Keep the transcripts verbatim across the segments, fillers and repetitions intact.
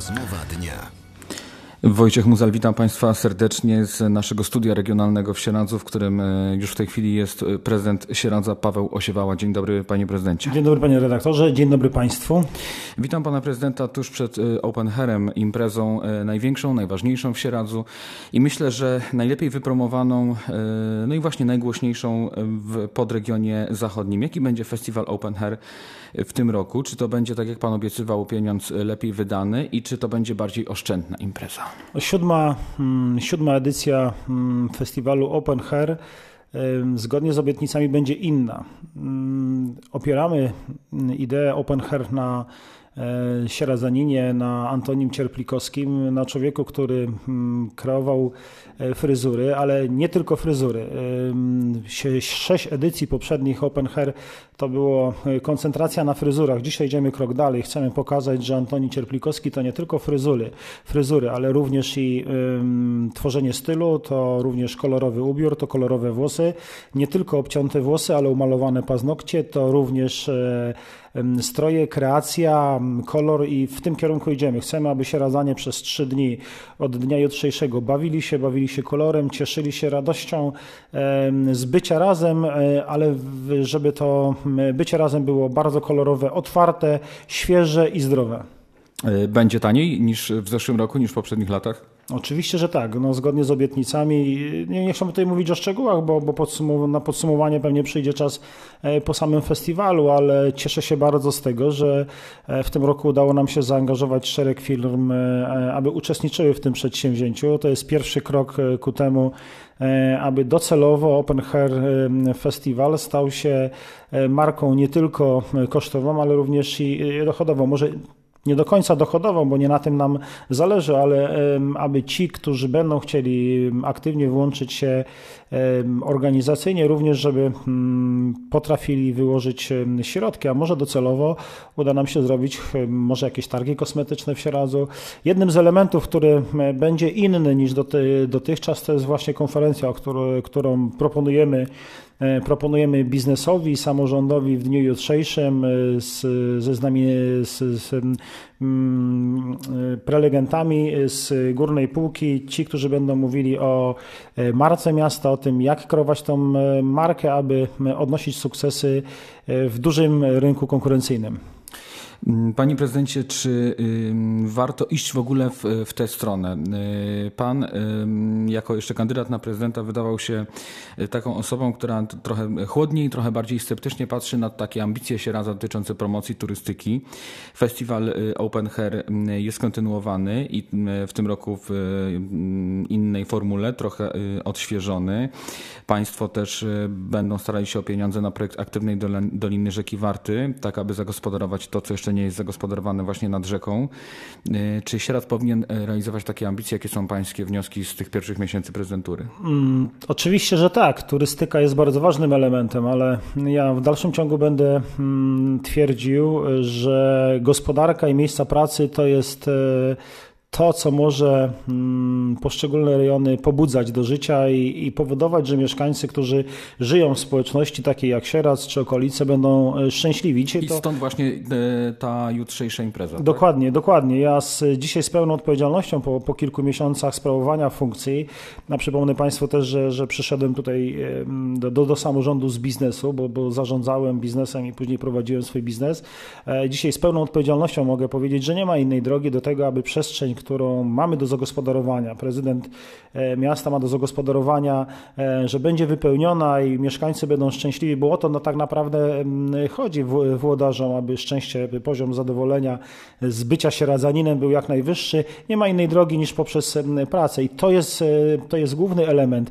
Rozmowa dnia. Wojciech Muzel, witam Państwa serdecznie z naszego studia regionalnego w Sieradzu, w którym już w tej chwili jest prezydent Sieradza Paweł Osiewała. Dzień dobry, panie prezydencie. Dzień dobry, panie redaktorze, dzień dobry państwu. Witam pana prezydenta tuż przed Open Hairem, imprezą największą, najważniejszą w Sieradzu i myślę, że najlepiej wypromowaną, no i właśnie najgłośniejszą w podregionie zachodnim. Jaki będzie festiwal Open Hair w tym roku? Czy to będzie, tak jak pan obiecywał, pieniądz lepiej wydany i czy to będzie bardziej oszczędna impreza? Siódma, siódma edycja festiwalu Open Hair zgodnie z obietnicami będzie inna. Opieramy ideę Open Hair na Sieradzaninie, na Antonim Cierplikowskim, na człowieku, który kreował fryzury, ale nie tylko fryzury. Sześć edycji poprzednich Open Hair to było koncentracja na fryzurach. Dzisiaj idziemy krok dalej. Chcemy pokazać, że Antoni Cierplikowski to nie tylko fryzury, fryzury, ale również i um, tworzenie stylu, to również kolorowy ubiór, to kolorowe włosy, nie tylko obcięte włosy, ale umalowane paznokcie, to również e, stroje, kreacja, kolor i w tym kierunku idziemy. Chcemy, aby Sieradzanie przez trzy dni od dnia jutrzejszego bawili się, bawili się kolorem, cieszyli się radością e, z bycia razem, e, ale w, żeby to bycie razem było bardzo kolorowe, otwarte, świeże i zdrowe. Będzie taniej niż w zeszłym roku, niż w poprzednich latach? Oczywiście, że tak. No, zgodnie z obietnicami. Nie, nie chcę tutaj mówić o szczegółach, bo, bo podsum- na podsumowanie pewnie przyjdzie czas po samym festiwalu, ale cieszę się bardzo z tego, że w tym roku udało nam się zaangażować szereg firm, aby uczestniczyły w tym przedsięwzięciu. To jest pierwszy krok ku temu, aby docelowo Open Hair Festival stał się marką nie tylko kosztową, ale również i dochodową. Może nie do końca dochodową, bo nie na tym nam zależy, ale aby ci, którzy będą chcieli aktywnie włączyć się organizacyjnie, również żeby potrafili wyłożyć środki, a może docelowo uda nam się zrobić może jakieś targi kosmetyczne w Sieradzu. Jednym z elementów, który będzie inny niż dotychczas, to jest właśnie konferencja, którą proponujemy Proponujemy biznesowi i samorządowi w dniu jutrzejszym z, ze znami, z, z mm, prelegentami z górnej półki, ci, którzy będą mówili o marce miasta, o tym, jak kreować tą markę, aby odnosić sukcesy w dużym rynku konkurencyjnym. Panie prezydencie, czy y, warto iść w ogóle w, w tę stronę? Y, pan y, jako jeszcze kandydat na prezydenta wydawał się taką osobą, która trochę chłodniej, trochę bardziej sceptycznie patrzy na takie ambicje Sieradza dotyczące promocji turystyki. Festiwal Open Hair jest kontynuowany i w tym roku w innej formule, trochę odświeżony. Państwo też będą starali się o pieniądze na projekt aktywnej Doliny Rzeki Warty, tak aby zagospodarować to, co jeszcze nie jest zagospodarowane właśnie nad rzeką. Czy Sieradz powinien realizować takie ambicje? Jakie są pańskie wnioski z tych pierwszych miesięcy prezydentury? Hmm, oczywiście, że tak. Turystyka jest bardzo ważnym elementem, ale ja w dalszym ciągu będę hmm, twierdził, że gospodarka i miejsca pracy to jest to, co może mm, poszczególne rejony pobudzać do życia i, i powodować, że mieszkańcy, którzy żyją w społeczności takiej jak Sieradz czy okolice, będą szczęśliwi. Dzisiaj I to... stąd właśnie ta jutrzejsza impreza. Dokładnie, tak? dokładnie. Ja z, dzisiaj z pełną odpowiedzialnością po, po kilku miesiącach sprawowania funkcji, a przypomnę Państwu też, że, że przyszedłem tutaj do, do, do samorządu z biznesu, bo, bo zarządzałem biznesem i później prowadziłem swój biznes. Dzisiaj z pełną odpowiedzialnością mogę powiedzieć, że nie ma innej drogi do tego, aby przestrzeń, którą mamy do zagospodarowania, prezydent miasta ma do zagospodarowania, że będzie wypełniona i mieszkańcy będą szczęśliwi, bo o to no, tak naprawdę chodzi włodarzom, aby szczęście, poziom zadowolenia z bycia Sieradzaninem był jak najwyższy. Nie ma innej drogi niż poprzez pracę i to jest, to jest główny element.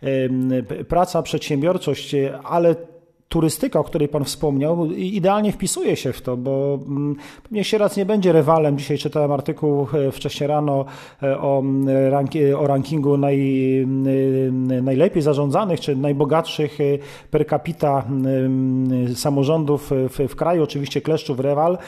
Praca, przedsiębiorczość, ale turystyka, o której Pan wspomniał, idealnie wpisuje się w to, bo pewnie Sieradz nie będzie rywalem. Dzisiaj czytałem artykuł wcześniej rano o, ranki, o rankingu naj, najlepiej zarządzanych czy najbogatszych per capita samorządów w, w kraju. Oczywiście Kleszczów rywal,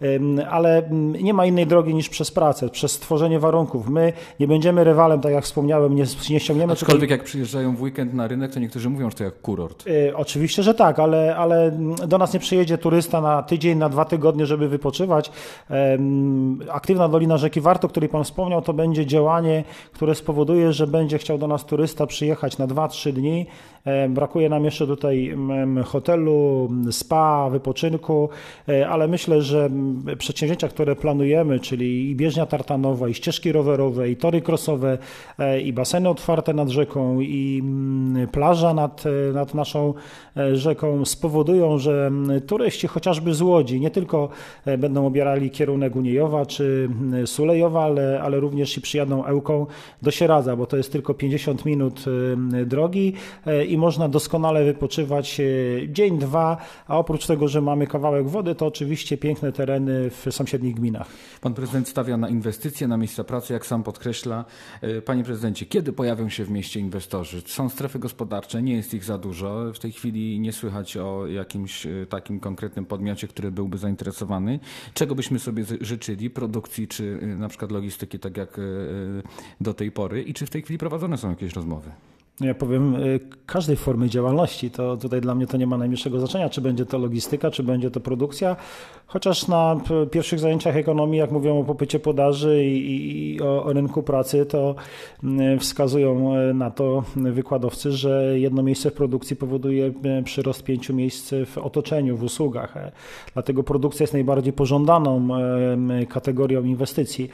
ale nie ma innej drogi niż przez pracę, przez stworzenie warunków. My nie będziemy rywalem, tak jak wspomniałem, nie, nie ściągniemy... Aczkolwiek tutaj... jak przyjeżdżają w weekend na rynek, to niektórzy mówią, że to jak kurort. Oczywiście, że tak. tak, ale, ale do nas nie przyjedzie turysta na tydzień, na dwa tygodnie, żeby wypoczywać. Aktywna Dolina Rzeki Warto, o której Pan wspomniał, to będzie działanie, które spowoduje, że będzie chciał do nas turysta przyjechać na dwa trzy dni. Brakuje nam jeszcze tutaj hotelu, spa, wypoczynku, ale myślę, że przedsięwzięcia, które planujemy, czyli i bieżnia tartanowa, i ścieżki rowerowe, i tory crossowe, i baseny otwarte nad rzeką, i plaża nad, nad naszą rzeką spowodują, że turyści chociażby z Łodzi nie tylko będą obierali kierunek Uniejowa czy Sulejowa, ale, ale również i przyjadą Ełką do Sieradza, bo to jest tylko pięćdziesiąt minut drogi i można doskonale wypoczywać dzień, dwa, a oprócz tego, że mamy kawałek wody, to oczywiście piękne tereny w sąsiednich gminach. Pan prezydent stawia na inwestycje, na miejsca pracy, jak sam podkreśla. Panie prezydencie, kiedy pojawią się w mieście inwestorzy? Są strefy gospodarcze, nie jest ich za dużo. W tej chwili nie słychać o jakimś takim konkretnym podmiocie, który byłby zainteresowany. Czego byśmy sobie życzyli? Produkcji czy na przykład logistyki, tak jak do tej pory? I czy w tej chwili prowadzone są jakieś rozmowy? Ja powiem, każdej formy działalności, to tutaj dla mnie to nie ma najmniejszego znaczenia, czy będzie to logistyka, czy będzie to produkcja, chociaż na pierwszych zajęciach ekonomii, jak mówią o popycie podaży i, i o, o rynku pracy, to wskazują na to wykładowcy, że jedno miejsce w produkcji powoduje przyrost pięciu miejsc w otoczeniu, w usługach. Dlatego produkcja jest najbardziej pożądaną kategorią inwestycji.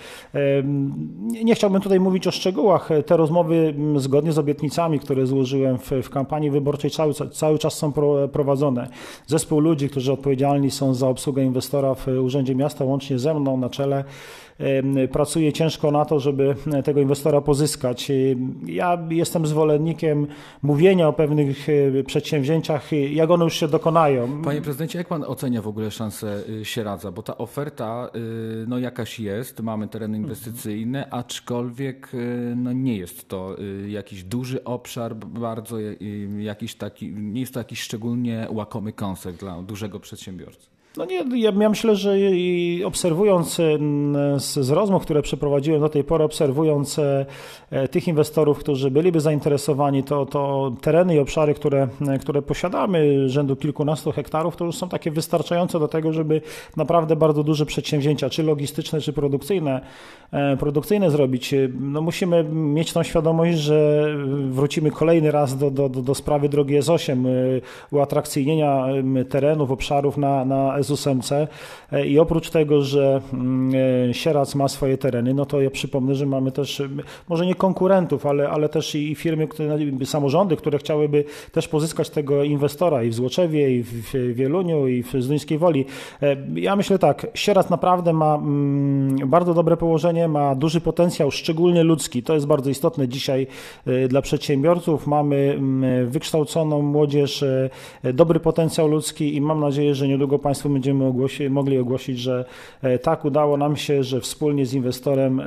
Nie chciałbym tutaj mówić o szczegółach. Te rozmowy zgodnie z obietnicami, które złożyłem w, w kampanii wyborczej, cały, cały czas są pro, prowadzone. Zespół ludzi, którzy odpowiedzialni są za obsługę inwestora w Urzędzie Miasta, łącznie ze mną na czele, pracuje ciężko na to, żeby tego inwestora pozyskać. Ja jestem zwolennikiem mówienia o pewnych przedsięwzięciach, jak one już się dokonają. Panie prezydencie, jak pan ocenia w ogóle szansę Sieradza? Bo ta oferta no jakaś jest, mamy tereny inwestycyjne, aczkolwiek no nie jest to jakiś duży obszar, bardzo jakiś taki, nie jest to jakiś szczególnie łakomy kąsek dla dużego przedsiębiorcy. No nie, ja, ja myślę, że i obserwując z, z rozmów, które przeprowadziłem do tej pory, obserwując tych inwestorów, którzy byliby zainteresowani, to, to tereny i obszary, które, które posiadamy, rzędu kilkunastu hektarów, to już są takie wystarczające do tego, żeby naprawdę bardzo duże przedsięwzięcia, czy logistyczne, czy produkcyjne, produkcyjne zrobić. No musimy mieć tą świadomość, że wrócimy kolejny raz do, do, do sprawy drogi S osiem, uatrakcyjnienia terenów, obszarów na, na S osiem C i oprócz tego, że Sieradz ma swoje tereny, no to ja przypomnę, że mamy też, może nie konkurentów, ale, ale też i firmy, które, samorządy, które chciałyby też pozyskać tego inwestora i w Złoczewie, i w Wieluniu, i w Zduńskiej Woli. Ja myślę tak, Sieradz naprawdę ma bardzo dobre położenie, ma duży potencjał, szczególnie ludzki. To jest bardzo istotne dzisiaj dla przedsiębiorców. Mamy wykształconą młodzież, dobry potencjał ludzki i mam nadzieję, że niedługo Państwo będziemy ogłosi, mogli ogłosić, że tak, udało nam się, że wspólnie z inwestorem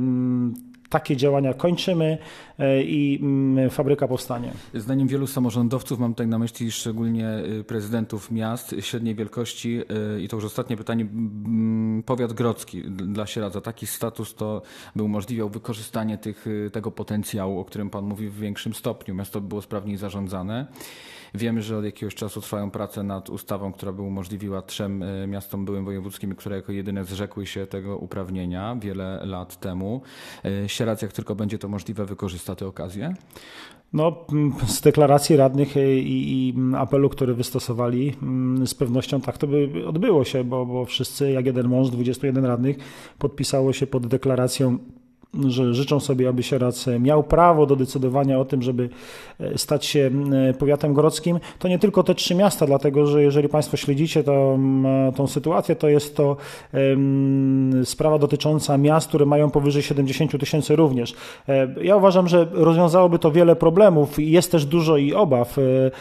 takie działania kończymy i fabryka powstanie. Zdaniem wielu samorządowców, mam tutaj na myśli szczególnie prezydentów miast średniej wielkości, i to już ostatnie pytanie, powiat grodzki dla Sieradza, taki status to by umożliwiał wykorzystanie tych, tego potencjału, o którym Pan mówi, w większym stopniu. Miasto by było sprawniej zarządzane. Wiemy, że od jakiegoś czasu trwają prace nad ustawą, która by umożliwiła trzem miastom byłym wojewódzkim, które jako jedyne zrzekły się tego uprawnienia wiele lat temu. Sieradz, jak tylko będzie to możliwe, wykorzysta tę okazję? No, z deklaracji radnych i, i apelu, który wystosowali, z pewnością tak to by odbyło się, bo, bo wszyscy, jak jeden mąż, dwudziestu jeden radnych, podpisało się pod deklaracją, że życzą sobie, aby Sieradz miał prawo do decydowania o tym, żeby stać się powiatem grodzkim. To nie tylko te trzy miasta, dlatego że jeżeli Państwo śledzicie tą, tą sytuację, to jest to um, sprawa dotycząca miast, które mają powyżej siedemdziesiąt tysięcy również. Ja uważam, że rozwiązałoby to wiele problemów. Jest też dużo i obaw.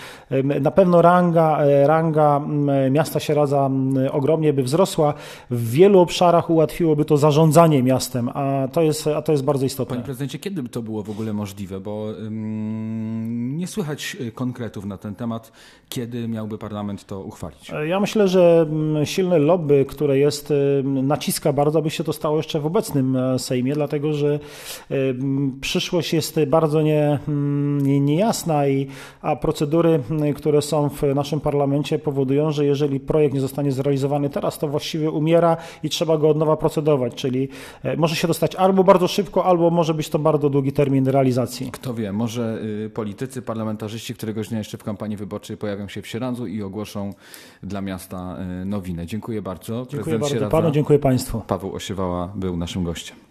Na pewno ranga, ranga miasta Sieradza ogromnie by wzrosła. W wielu obszarach ułatwiłoby to zarządzanie miastem, a to jest a to jest bardzo istotne. Panie prezydencie, kiedy to było w ogóle możliwe? Bo um, nie słychać konkretów na ten temat, kiedy miałby parlament to uchwalić. Ja myślę, że silne lobby, które jest, naciska bardzo, aby się to stało jeszcze w obecnym Sejmie, dlatego że przyszłość jest bardzo nie, nie, niejasna, i, a procedury, które są w naszym parlamencie, powodują, że jeżeli projekt nie zostanie zrealizowany teraz, to właściwie umiera i trzeba go od nowa procedować, czyli może się dostać albo bardzo szybko, albo może być to bardzo długi termin realizacji. Kto wie, może politycy, parlamentarzyści któregoś dnia jeszcze w kampanii wyborczej pojawią się w Sieradzu i ogłoszą dla miasta nowinę. Dziękuję bardzo. Dziękuję bardzo Panu, dziękuję Państwu. Paweł Osiewała był naszym gościem.